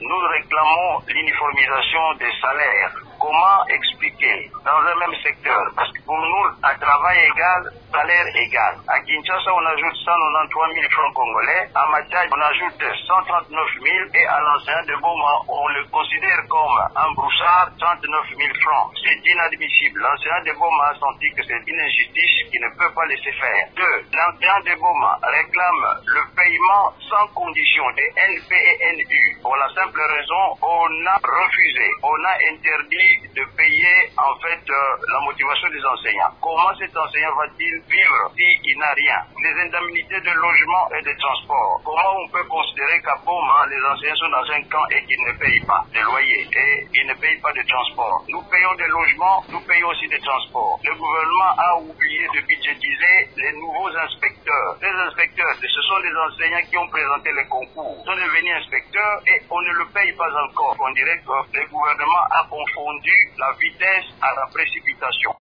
nous réclamons l'uniformisation des salaires. Comment expliquer dans un même secteur? Parce que pour nous, à travail égal, salaire égal. À Kinshasa, on ajoute 193 000 francs congolais. À Matadi, on ajoute 139 000. Et à l'enseignant de Boma, on le considère comme un broussard, 39 000 francs. C'est inadmissible. L'enseignant de Boma a senti que c'est une injustice qu'il ne peut pas laisser faire. 2. L'enseignant de Boma réclame le paiement sans condition des NP et NU. Pour la simple raison, on a refusé, on a interdit de payer en fait la motivation des enseignants. Comment cet enseignant va-t-il vivre s'il n'a rien? Les indemnités de logement et de transport. Comment on peut considérer qu'à Boma, les enseignants sont dans un camp et qu'ils ne payent pas de loyer et ils ne payent pas de transport? Nous payons des logements, nous payons aussi des transports. Le gouvernement a oublié de budgétiser les nouveaux inspecteurs. Les inspecteurs, ce sont les enseignants qui ont présenté les concours, sont devenus inspecteurs et on ne le paye pas encore. On dirait que le gouvernement a confondu la vitesse à la précipitation.